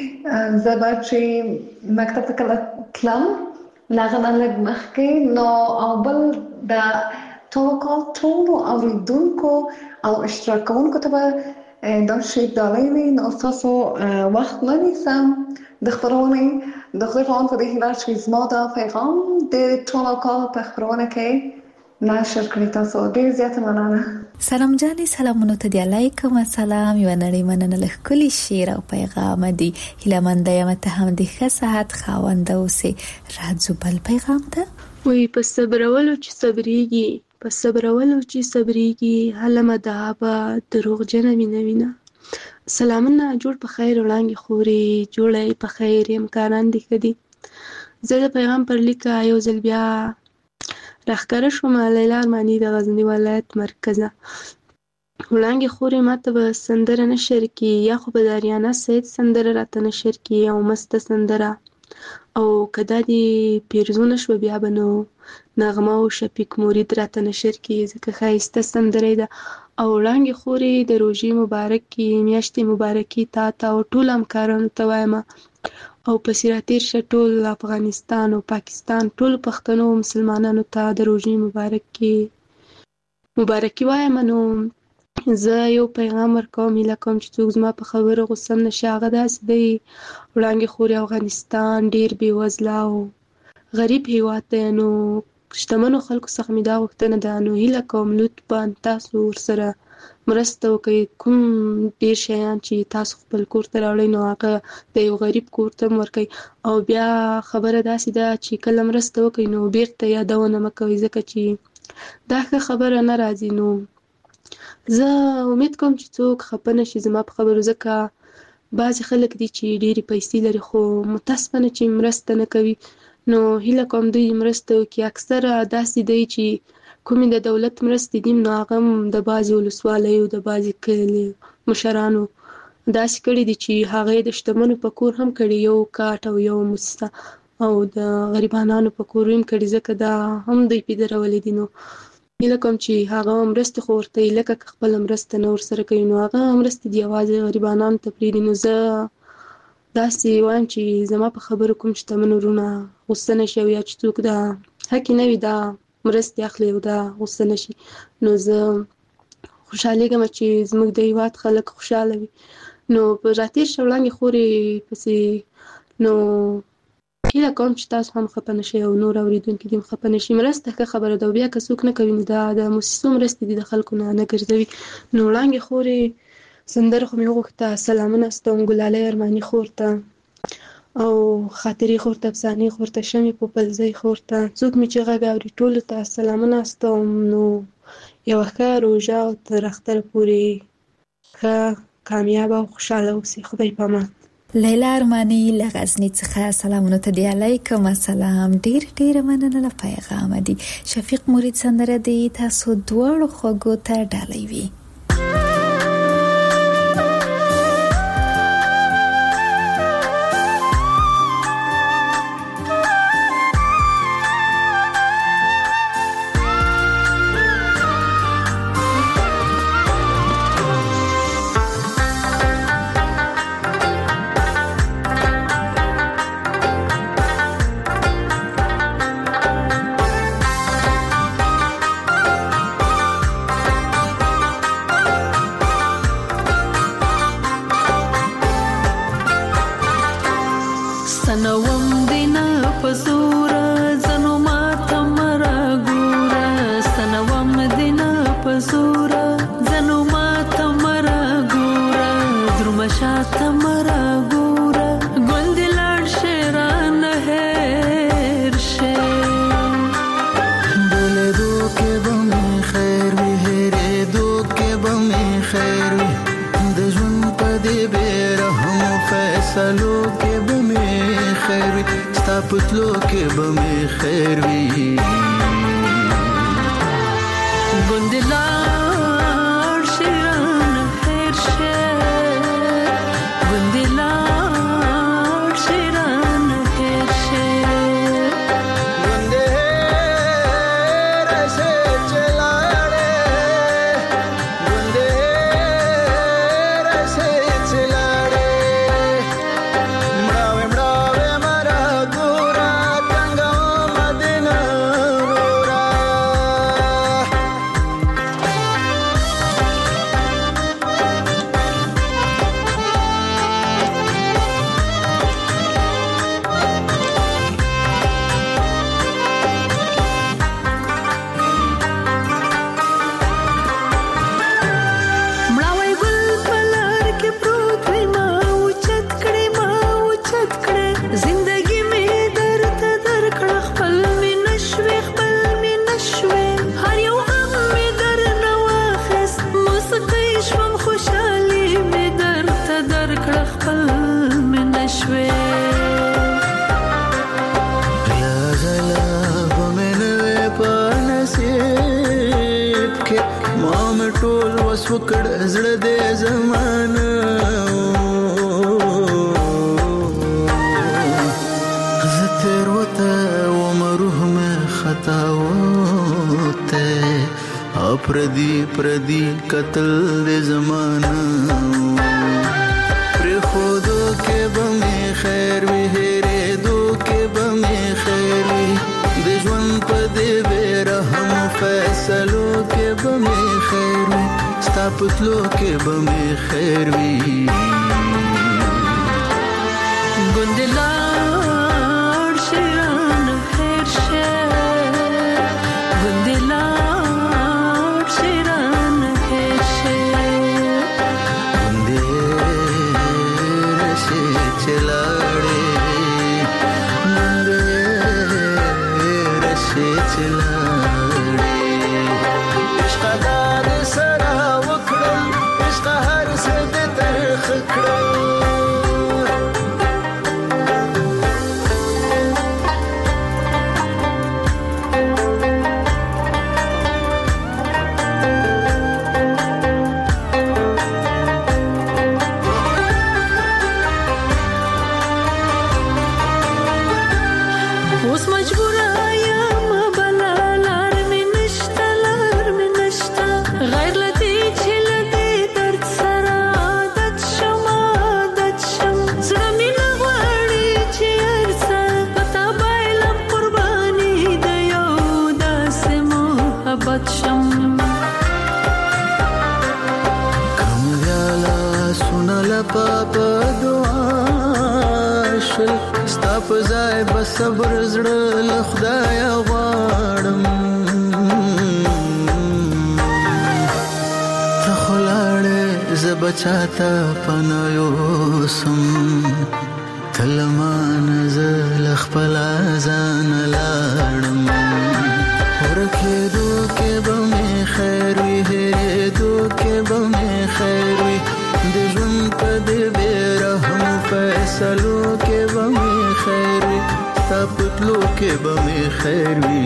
I: زه به چې مکتب ته کله تلم له هغه نه لږ مخکې نو او بل د ټولو کال ټولو اورېدونکو او اشتراک کوونکو ته به دا شی ډالۍ وي نو ستاسو وخت نه نیسم د خپرونې د خدای په امان په دې هیله چې زما دا پیغام د ټولو کال په خپرونه کې نشر کړی تاسو ډېر زیاته مننه
F: سلام جانې سلامونو ته دی علیکم السلام یو نړۍ مننه له ښکلي شعر او پیغام دی هیله منده یم ته هم د ښه صحت خاونده اوسې راځو بل پیغام ته
J: وی په صبرولو چې صبرېږي په صبرولو چې صبرېږي هله مدعابه دروغجنه مینه وینه سلامونه جوړ په خیر وړانګې خورې جوړی په خیر امکانان دي ښه دي زه د پیغام پر لیکه یو ځل بیا راښکاره شومه لیلا ارماني د غزني ولایت مرکزه وړانګې خورې ماته به سندره نشر کړي یا خو به د اریانا سید سندره راته نشر کړي او مسته سندره او که دا دې پیرزونه شوه بیا به نو نغمه او شفیق مرید راته نشر کړي ځکه ښایسته سندره ده او وړانګې خورې د روژې مبارکې میاشتې مبارکې تا ته او ټولو همکارانو ته وایم او پسې راتېر شه ټول افغانستان او پاکستان ټولو پښتنو او مسلمانانو ته د روژې مبارکې مبارکي وایم نو زه یو پیغام ورکوم هیله کوم چې څوک زما په خبرو غوسه هم نشي هغه داسې دی وړانګې خورې افغانستان ډېر بېوزله او غریب هېواد دی نو شتمنو خلکو څخه مې دا غوښتنه ده نو هیله کوم لطفا تاسو ورسره مرسته وکړئ کوم ډېر شیان چې تاسو خپل کور ته راوړئ نو هغه د یو غریب کور ته هم ورکړئ او بیا خبره داسې ده چې کله مرسته وکړئ نو بیرته یادونه مه کوئ ځکه چې دا ښه خبره نه راځي نو زه امید کوم چې څوک خفه نه شي زما په خبرو ځکه بعضې خلک دي چې ډېرې پیسې لري خو متاسفانه چې مرسته نه کوي نو هیله کوم دوی مرسته وکړي اکثره داسې دی چې کومې د دولت مرستې دي نو هغه هم د بعضې ولسوالیو د بعضې کلي مشرانو داسې کړي دي چې هغه یې د شتمنو په کور هم کړي یو کاټ او یو موسسه او د غریبانانو په کور هم کړي ځکه دا هم دوی پیدرولي دي نو هیله کوم چې هغه مرستې خو ورته یې لکه که خپله مرسته نه ورسره کوي نو هغه مرستې دي یوازې غریبانانو ته پرېږدي نو زه داسې وایم چې زما په خبرو کوم شتمن وروڼه غوسه نه شي او یا چې څوک دا حقې نه وي دا مرستې اخلي او دا غوسه نه شي نو زه خوشحالېږم چې زموږ د هېواد خلک خوشحاله وي نو په راتېر شه وړانګې خورې پسې نو هیله کوم چې تاسو هم خفه نه شئ او نور اورېدونکي دې هم خفه نه شي مرسته ښه خبره ده او بیا که څوک نه کوي نو دا د موسسو مرستې دي د خلکو نه نه ګرځوي نو وړانګې خورې سندره خو مې وغوښته سلامونه استوم ګلالۍ ارماني خور ته او خاطرې خور ته افسانې خور ته شمې پوپلزۍ خور ته څوک مې چې غږ اوري ټولو ته سلامونه استوم نو یوه ښه روژه او تر اختره پورې ښه کامیابه او خوشحاله اوسئ خدای پامان
F: لیلا ارماني له غزني څخه سلامونه ته دی علیکم السلام ډېر ډېر مننه له پیغام دی شفیق مرید سندره دی تاسو دواړو خوږو ته ډالۍ وي
K: پتلو کې به مې خیر وي
E: ګوندلار شیران خیر شه ګوندلار شیران خیر شه وکړ زړه دې زمانه زتر وته ومروح مې خطا وته اپردي پردي قتل دې زمانه پر خودو کې به مې خیر وي هره دو کې به مې خیر وي د ژوند په دې رحم فیصلو کې به مې خیر وي ستا پتلو کې به مې خیر وي ګوندلار شیران خیر شه ګوندلار شیران خیر شه ګوندې رشي چلاړې ګوندې رشي چلاړې عشق دار سره وکړم عشق هر څه دې ترخ کړم اوس مجبور یم بلا لار مې نشته لار مې نشته غیر لدی چې لدی درد سره عادت شم عادت شم زړه مې نه غواړي چې هر څه پتا بایلم قرباني د یو داسې محبت شم کم ویالا سنالا پاپا دعا شل ستا په ځای به صبر زړه له خدایه غواړم ته خو لاړې زه به چاته پناه یوسم ته له مانه زه له خپله ځانه لاړم ورکېدو کې به مې خیر وي هېرېدو کې به مې خیر وي د ژوند په دې بې رحم فیصلو کې به مې خیر وي ستا پتلو کې به مې خیر وي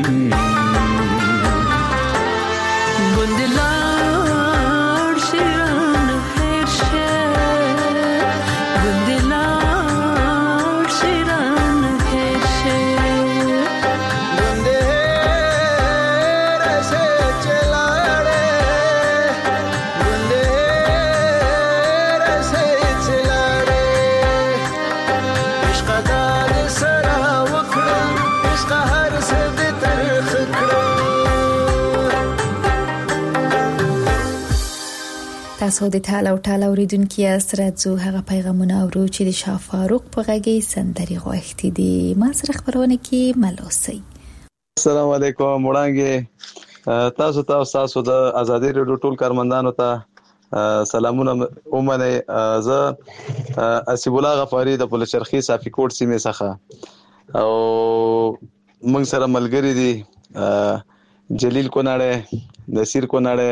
E: ګوندلار شیران خیر شه ګوندلار شیران خیر شه ګوندې رسې چلاړې ګوندې رسې چلاړې عشق دار سره وکړم عشق هر څه دې ترخ کړم
F: تاسو د ټال او ټال اوریدونکو سره ځو هغه پیغامونه اورو چې د شاه فاروق په غږی سندري غوښتي دي ما سره خبرونه کې ملوسي
L: السلام علیکم وړاندې تاسو ته تاسو د ازادي رادیو ټول کارمندانو ته سلامونه اومنه زه اسیب الله غفاری د پولچرخي صافي کوټ سیمه څخه او موږ سره ملګری دي جلیل کوناړه نصیر کوناړه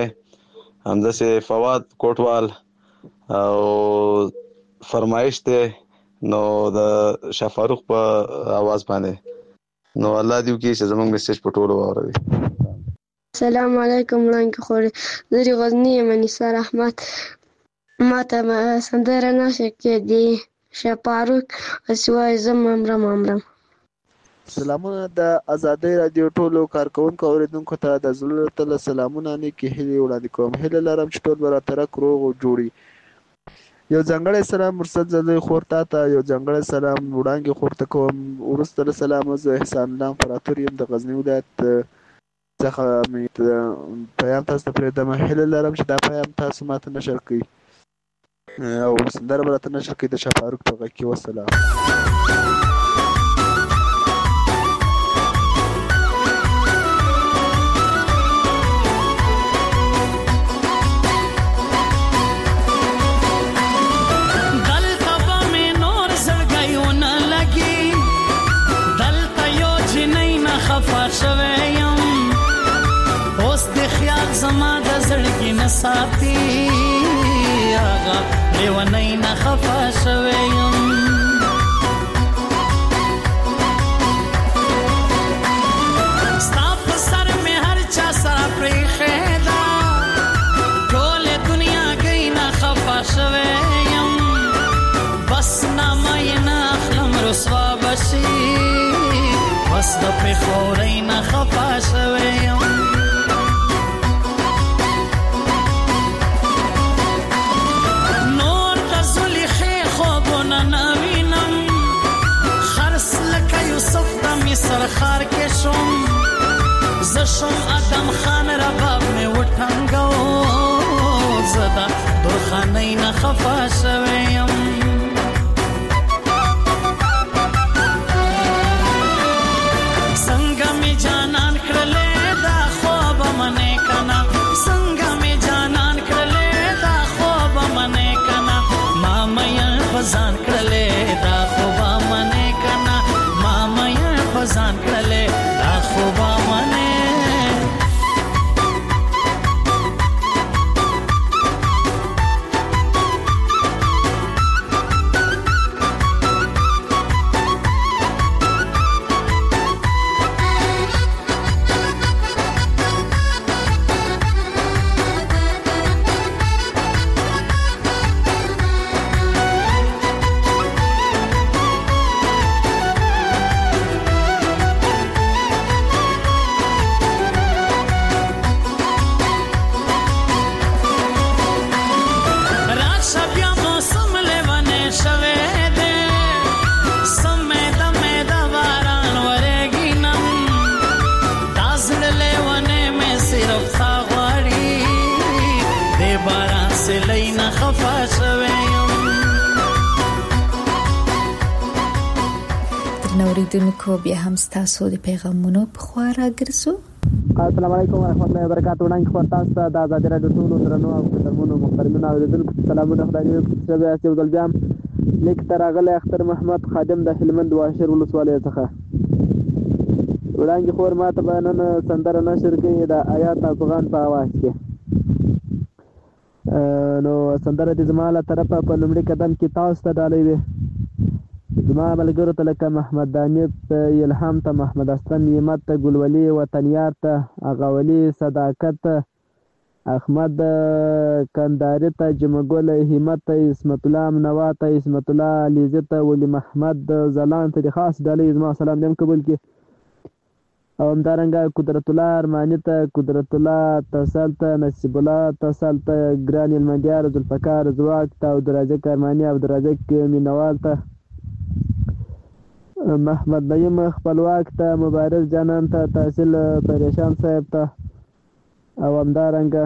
L: همداسه فواد کوټوال او فرمایش ته نو د شاه فاروق په आवाज باندې نو الله دې وکړي چې زموږ میسج په ټولو واوروي.
M: السلام علیکم وړاندې خورې زه د غزني یم انیسار احمد. ما ته سندره نشر کې دی شاه فاروق اسوای زم امرم امرم.
N: سلامونه د ازادۍ رادیو ټولو کارکونکو اوریدونکو ته د زړه تله سلامونه نیکې هیلې وړاندې کوم. هیله لرم چې ټول به راترک روغ او جوړ وي. یو ځانګړی سلام مرسد زلوی خور تا ته یو ځانګړی سلام وړاندې خور ته کوم. وروسته له سلامه زه احسان الله امپراتور یم د غزني ولایت څخه مې پیام تاسو ته پرېږدم. هیله لرم چې دا پیام تاسو ماته نشر کړئ او سندره به راته نشر کړئ د شاه فاروق په غږ کې. وسلام.
E: زما د زړګي نه ساتي هغه لیونی نه خفه شوی یم. ستا په سر مې هر چا سره پرېښې ده ټولې دنیا ګۍ نه خفه شوی یم. بس نامه یې نه اخلم رسوا به شي بس د پېښورۍ نه خفه شوی یم. سرخار کې شوم زه شوم ادم خان رباب مې وټنګو زه د درخانۍ نه خفه شوی یم. څنګه مې جانان کړلې دا خوب منې کنه څنګه مې جانان کړلې دا خوب منې کنه ما مې بزان کړلې دا خوب منې کنه ما مې ځان کړلې دا خوبه منې.
F: اوریدونکو بیا هم ستاسو د پیغامونو په خوا راګرځو.
O: السلام علیکم ورحمۃ اللہ وبرکاتہ. وړاندې خبر تاسو ته د ازادۍ راډیو ټولو درنو او محترمو محترمینو اوریدونکو سلامونه. خدای دې وکړي چې بیا یو ځل بیا لیک ته راغلی اختر محمد خادم د هلمند واشر ولسوالۍ څخه. وړاندې خبر ماته به نن سندره نشر کړي د آیات افغان په اواز کې. نو سندره دې زما له طرفه په لومړي قدم کې تاسو ته ډالۍ وي. زما ملګرو ته لکه محمد دانیب الهام ته محمد اسلم یمت ته ګلولي وطنیار ته اغاولي صداقت احمد کنداري ته جمګل همت ته اسمت الله منوا ته اسمت الله علیزه ته ولی محمد زلان ته خاص ډالۍ زما سلام دې قبول کړي. او همدارنګه قدرت الله ارمانی ته قدرت الله تسل ته نصیب الله تسل ته ګران المندیار ذوالفقار زواک ته او درازق ارمانی او درازق مینوال ته محمد نعیم خپلواک ته مبارک جانان ته تحصیل پریشان صاحب ته او همدارنګه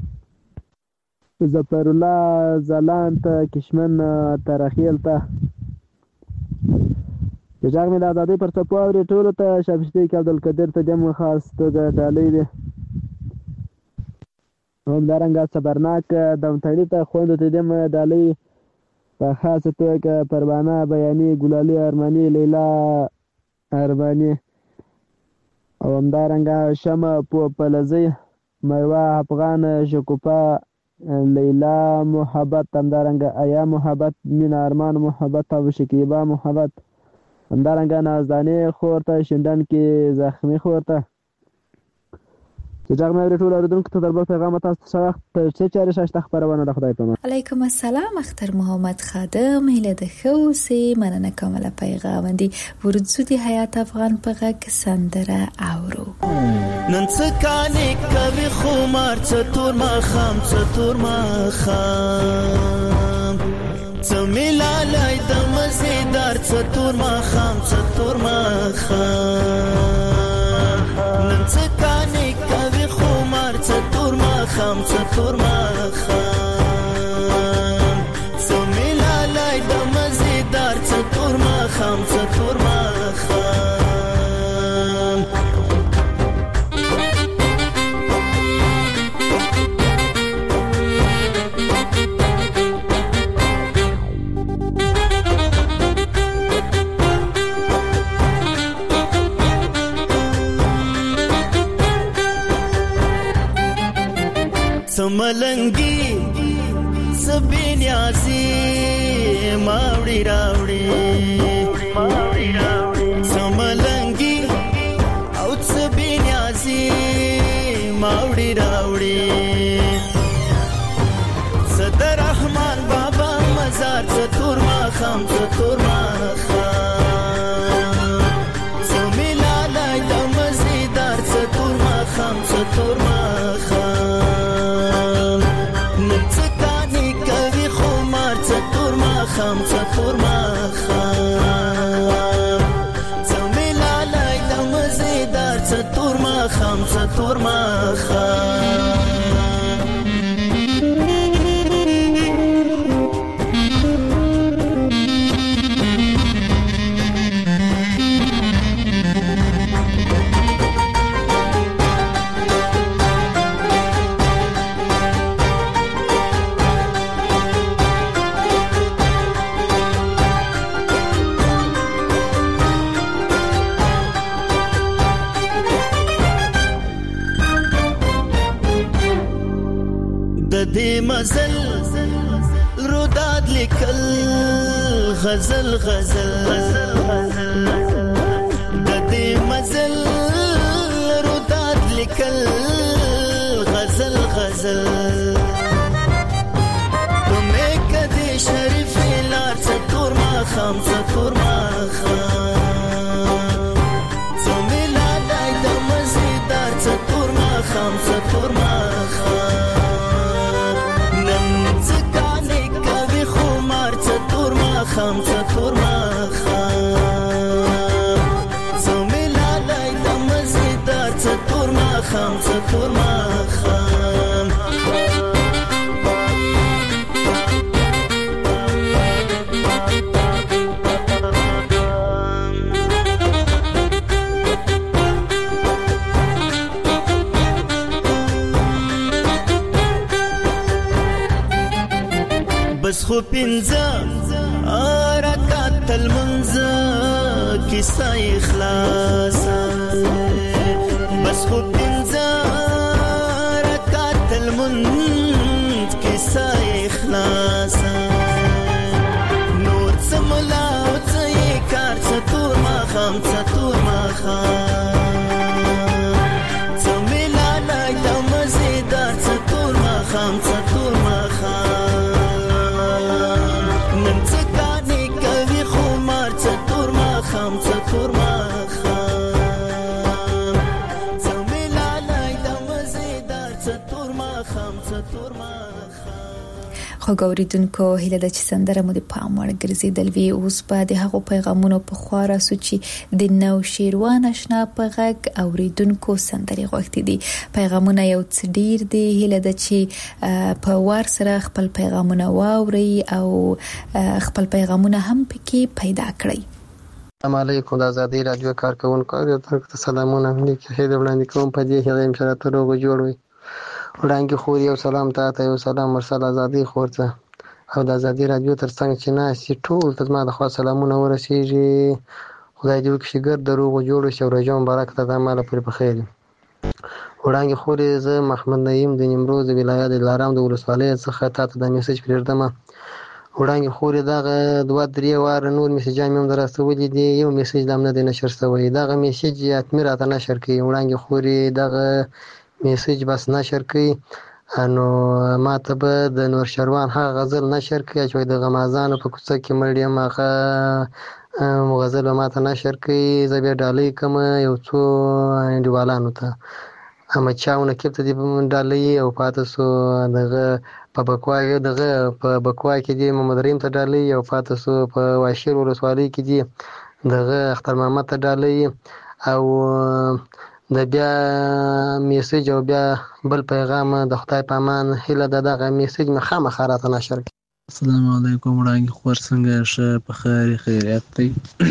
O: ظفر الله زلان ته کشمن ترخیل ته د جاګ مې د ازادۍ پر څپو اوري ټولو ته شابستی کې عبدالقدیر ته دم خاص توګه ډالۍ دي. همدارنګه صبرناک دمتړي ته خوندو ته دم ډالۍ په خاصه توګه پروانه بیاني ګلالي ارماني لیلا ارماني او همدارنګه شمه په پلزي میوه افغان شکوپا لیلا محبت، همدارنګه ایا محبت، مینا ارمان محبت او شکیبا محبت، همدارنګه نازدانې خور ته، شندن کې زخمي خور ته چې جغ مې ټول اوریدونکو ته دربل پیغام تاسو ته په څه چاري شاشته خبرونه د خدای په امان.
F: علیکم السلام اختر محمد خادم، هله د خوسي مننه کوم له پیغام دی ورځو دی حیات افغان په غږ سندره اورو.
E: نن څه کانې کوي خمار څه تور ما خام څه تور ما خام څه ملالای د مزیدار څه تور ما خام څه تور ما خام نن څه کانې کوي خمار څه تور ما خام څه تور ما خام څه ملالای د مزیدار څه تور ما خام څه تور ما خام سملنگی سبینیازی ماوڑی راوڑی سملنگی او سبینیازی ماوڑی راوڑی صدر رحمان بابا مزار ستور ما خام ستور ما خام سمیلالای دا مزیدار ستور ما خام ستور ما خام خام څتور ما خام څملالای د مزیدار څتور ما خام څتور ما خام دی مزل روداد لیکل غزل غزل د دې مزل روداد لیکل غزل غزل تمه کدي شریف لار څتور ما خام څتور ما خام څملالای د مزیدار څتور ما خام څتور ما خام خام څتور ما خام څملالای د مزیدار څتور ما خام څتور ما خام بس خو پنځه رکعت المنځ کیسه اخلاص بس خو پنځه رکعت المنځ کیسه اخلاص نور سملا او څه کار څه تور ما خام څه تور ما خام څه ملالای د مزیدار څه تور ما خام څه تور ما خام خام څتور ما خام څملالای د مزیدار څتور ما خام څتور ما
F: خو ګوریدونکو هله د چې سندره مو د پام وړ ګرځیدل وی اوس په د هغو پیغامونو په خورا سوچي د نو شیروان آشنا په غږ اوریدونکو سندري غوښتي دي پیغامونه یو څ ډیر دي هله د چې په وار سره خپل پیغامونه واوري او خپل پیغامونه هم پکې پیدا کړئ.
P: السلام علیکم د ازادي رادیو کارکونکو او تاسو سلامونه لیکي خیر وړاندې کوم په دې هغه امشاره ته روغ جوړوي وړاندې خو یو سلام ته یو سلام مرسل ازادي خورته او د ازادي رادیو ترڅنګ چې ناسي ټول ته ما د خوا سلامونه ورسیږي خدای دې وکړي ګر د روغ جوړ شي او رجو مبارک ته د مال پر بخیر وړانګې خورې زه محمد نعیم د نیمروز ولایت دلارام د ولسوالۍ څخه تا ته دا میسج پرېږدم. وړانګې خورې دغه دوه درې واره نور میسجان مې هم در استولي دي، یو میسج لا هم نه دی نشر شوی. دغه میسج حتمي راته نشر کړي. وړانګې خورې دغه میسج بس نشر کړي، نو ما ته به د نورشروان هغه غزل نشر کړي چې د غمازانو په کوڅه کې مړ یم، هغه غزل به ما ته نشر کړي. زه بیا ډالۍ کوم یو څو انډیوالانو ته، احمدشاه نقیب ته دې ډالۍ او پاتې سو دغه په بکوا دغه په بکوا کې دې محمد رحیم ته ډالۍ او پاتې سو په واشیر ولسوالۍ کې دې دغه اختر محمد ته ډالۍ او د بیا میسج او بیا بل پیغام د خدای په امان هیله ده دغه میسج مې خامخا راته نشر کړي.
Q: السلام علیکم وړانګې خور څنګه ښه په خیر خیریت دی؟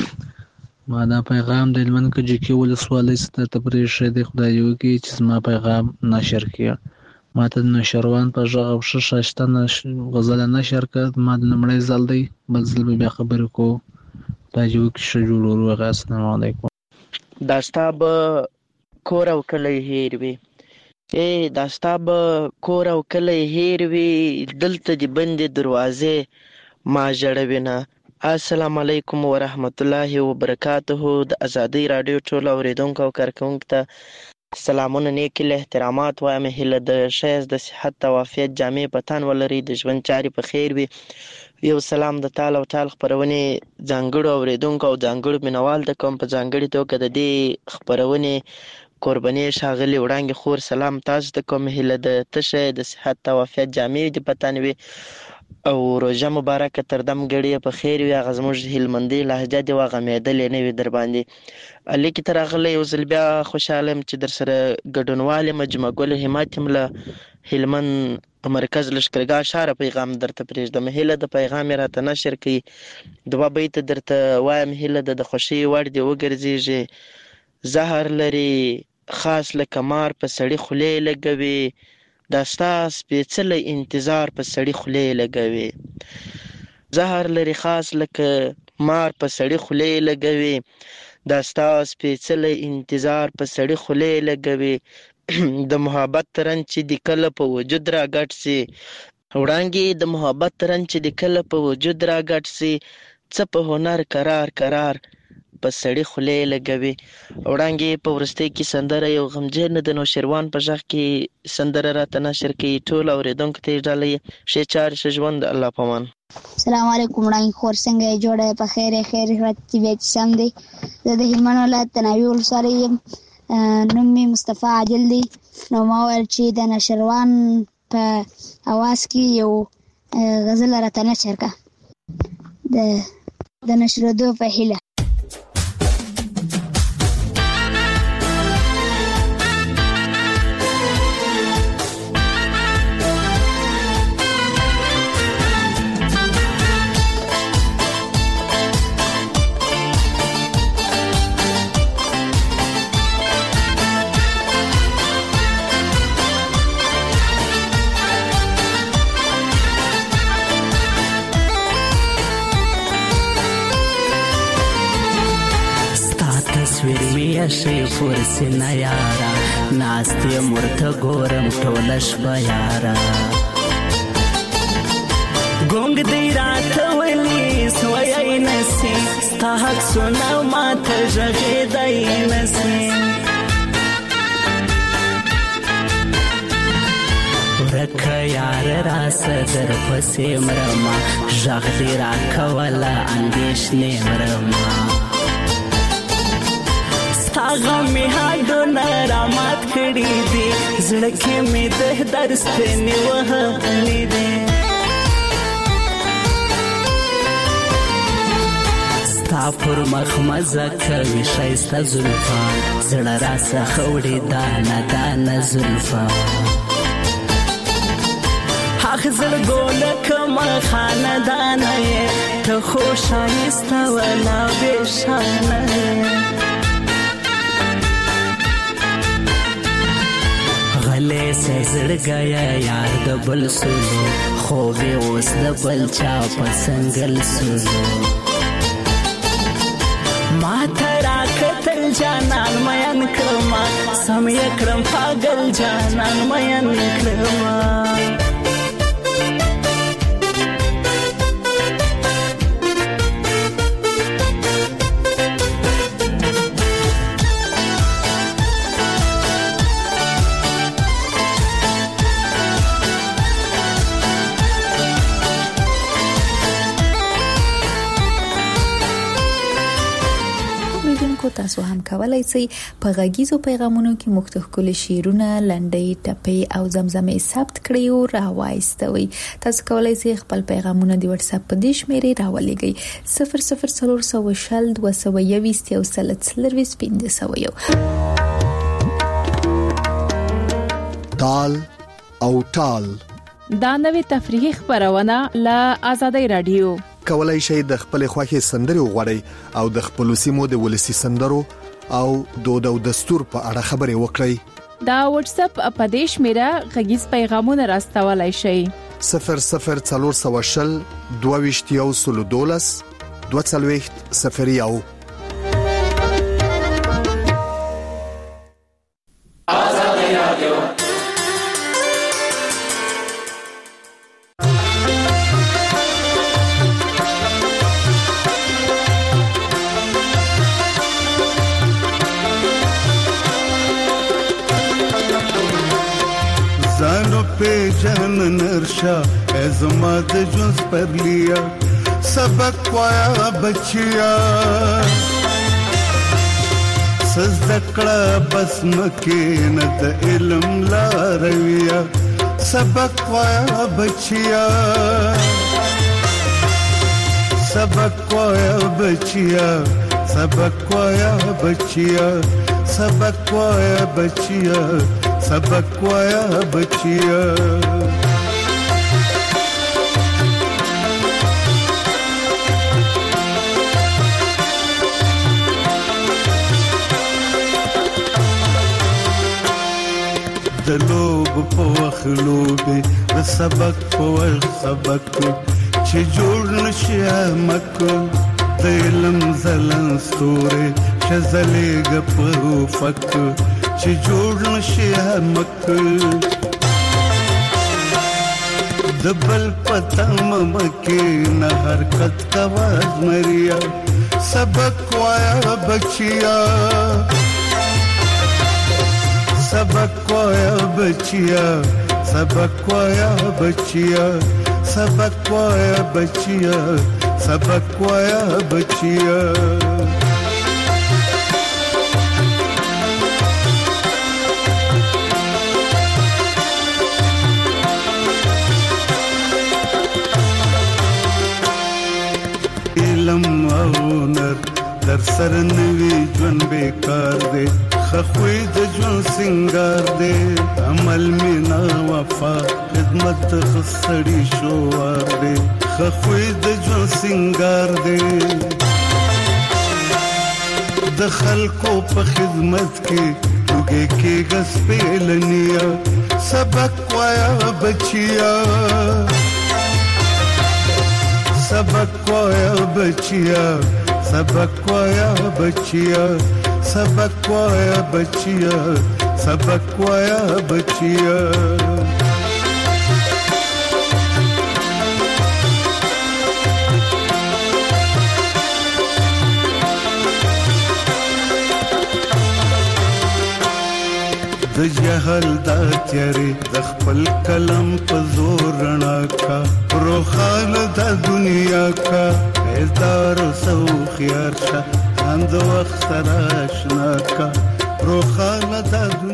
Q: ما دا پیغام د هلمند کجکي ولسوالۍ څخه درته پرېښی دی، خدای دې وکړي چې زما پیغام نشر کړي. ما ته د نوشروان په غږ او ښه ښایسته غزله نشر کړه، ما د لومړی ځل دی، بل ځل به بیا خبرې کوو. خدای دې وکړي ښه جوړ وروغه. السلام علیکم.
R: دا ستا به کور او کلی هیر وي، ای دا ستا به کور او کلی هیر وي، دلته دې بندې دروازې ما ژړوینه. السلام علیکم ورحمت الله وبرکاته. د ازادۍ راډیو ټولو اورېدونکو او کارکوونکو ته سلامونه، نیکې له احترامات وایم. هیله د ښایست د صحت او عافیت جامې په تن ولرئ، د ژوند چارې په خیر وي. یو سلام د تال او ټال خپرونې ځانګړو اورېدونکو او ځانګړو مینوال ته کوم. په ځانګړې توګه د دې خپرونې قرباني ښاغلي وړانګې خور سلام تاسو ته کوم. هیله د تشه د صحت او عافیت جامې دې په تن وي او روژه مبارکه تر دم ګړې په خیر وي. هغه زموږ هلمندۍ لهجه دې وغمېدلې نه وي در باندې. لیکې ته راغلی یو ځل بیا خوشحاله یم چې در سره ګډونوال یم. جمعه ګل همت یم له هلمند مرکز لښکرګاه ښاره پیغام درته پرېږدم. هیله د پیغام یې راته نشر کړي. دوه بیته درته وایم. هیله د د خوښۍ وړ دې وګرځېږي. زهر لري خاص لکه مار په سړي خولې لګوي، دا ستا سپېڅلی انتظار په سړي خولې لګوي. زهر لري خاص لکه مار په سړي خولې لګوي، دا ستا سپېڅلی انتظار په سړي خولې لګوي. د محبت رنګ چې د کله په وجود را ګډ سي، وړانګې د محبت رنګ چې د کله په وجود را ګډ سي، څه په هنر قرار قرار په سړي خولې لګوي. وړانګې په وروستۍ کې سندره یو غمجن د نوشروان په غږ کې سندره راته نشر کړي. ټول اورېدونکو ته یې ډالۍ ښې چارې ښه ژوند. الله پامان.
S: السلام علیکم وړانګې خور څنګه یې؟ جوړه په خیر خیر طبیعت سم دی. زه د هلمند ولایت د ناوې ولسوالۍ یم، نوم مې مصطفی عادل دی. نو ما ویل چې د نوشروان په اواز کې یو غزل راته نشر کړه د نشرېدو په هیله.
T: شي فرسنه یارا ناستې مرته ګورم ټوله شپه یارا ګونګ دی راته ولي سوی نسي ستا حق سونه ماته غږېدی نسي ورکه یار راسه در پسې مرمه غږ دې راکوله اندېښنې مرمه غمې هډونه رامات کړي دي زړه کې مې د درستنې وهلې دي ستا پر مخ مزه کوي ښایسته زلفه زړه راڅخه وړي دانه دانه زلفه حق زړګو لکمه خاندانه یې ته خو ښایسته ولا بېشانه یې غلې سه زړګیا یار د بل سولو خوبې اوس د بل چا په سنګل سولو ما ته راکتل جانان مین کړم سم یې کړم پاگل جانان مین کړم
F: کو تاسو هم کولای شئ په غږیزو پیغامونو کې مختلف کول شیرونه لنډۍ ټپې او زمزمې ثبت کړئ او راوایستوي. تاسو کولای شئ خپل پیغامونه د واتس اپ په دې شمیرې راولېږئ صفر صفر څلور سوه شل دوه سوه یوویشت یو سل څلرویشت پنځه سوه یو.
A: تال او ټال
B: دا نوې تفریحي خبرونه له آزادۍ رادیو.
A: کولای شئ د خپل خوښي سندرې وغوړئ او د خپل سیمو د ولسی سندرو او دود او دستور په اړه خبرې وکړئ.
B: دا واتس اپ په دې شمیره غږیز پیغامونه راستولای شئ
A: صفر صفر څلور سوه شل دوه ویشت یو سل دولس دوه څلوېښت صفر یو.
E: آزادۍ رادیو
K: पे जन नरशा ऐज़मा दे जुज़ पर लिया सबक पाया बचिया सज़दकड़ा बस्म के नद इल्म ला रविया सबक पाया बचिया सबक पाया बचिया सबक पाया बचिया सबक पाया बचिया सबक पाया बचिया. दलोब पोख लोबे सबक पोख सबक च जोड़ नशिया मक दिलम जलन स्तोरे शजले गपो फक च जोड़ नशिया मक दबल पतम मके न हरकत कवाज मरिया सबक वाया बचिया सबक वाया बचिया सबक वाया बचिया सबक वाया बचिया सबक वाया बचिया. इलम औनर दर सरनवी जुन बेकार दे खखोई द जुन सिंगार दे अमल में ना वफा खिदमत खसड़ी शोवार दे खखोई द जुन सिंगार दे दखल को प खिदमत के तुगे के गस पे लनिया सबक वाया बचिया सबक वाया बचिया सबक वाया बचिया सबक वाया बचिया सबक वाया बचिया. द जहल दा त्यारे द खपल कलम प जोर रना का रोखान दा दुनिया का बेदार सौ खियार शा अंद वक्त राशना का रोखान दा